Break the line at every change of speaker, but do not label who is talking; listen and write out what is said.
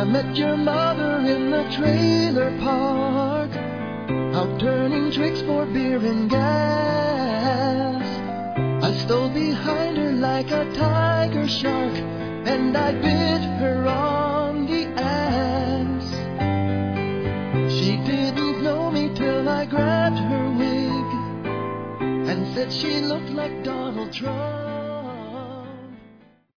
I met your mother in the trailer park, out turning tricks for beer and gas. I stole behind her like a tiger shark, and I bit her on the ass. She didn't know me till I grabbed her wig and said she looked like Donald Trump.